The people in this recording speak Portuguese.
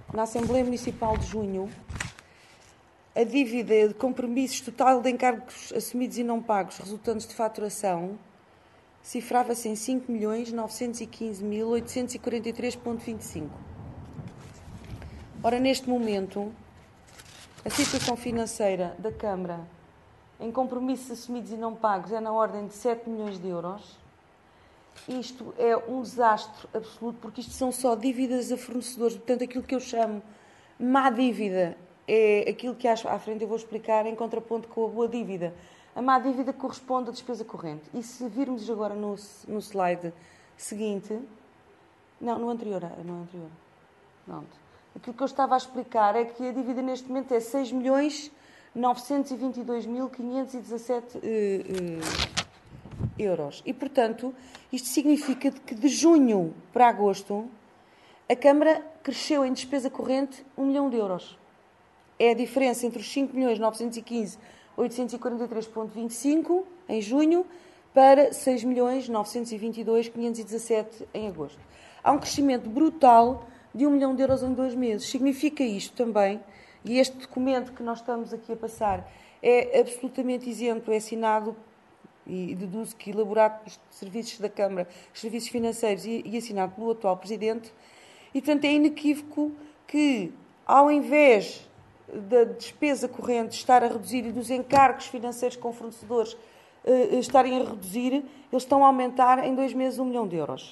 na Assembleia Municipal de junho, a dívida de compromissos total de encargos assumidos e não pagos resultantes de faturação cifrava-se em 5.915.843,25. Ora, neste momento, a situação financeira da Câmara em compromissos assumidos e não pagos é na ordem de 7 milhões de euros. Isto é um desastre absoluto, porque isto são só dívidas a fornecedores. Portanto, aquilo que eu chamo má dívida é aquilo que à frente eu vou explicar em contraponto com a boa dívida. A má dívida corresponde à despesa corrente. E se virmos agora no slide seguinte... Não, no anterior. Pronto. Aquilo que eu estava a explicar é que a dívida neste momento é 6.922.517 euros. E, portanto, isto significa que de junho para agosto a Câmara cresceu em despesa corrente 1 milhão de euros. É a diferença entre os 5.915.843,25 em junho para 6.922.517 em agosto. Há um crescimento brutal de 1 milhão de euros em 2 meses. Significa isto também, e este documento que nós estamos aqui a passar é absolutamente isento, é assinado e deduzo que elaborado pelos serviços da Câmara, serviços financeiros e assinado pelo atual Presidente, e portanto é inequívoco que, ao invés da despesa corrente estar a reduzir e dos encargos financeiros com fornecedores estarem a reduzir, eles estão a aumentar em 2 meses 1 milhão de euros.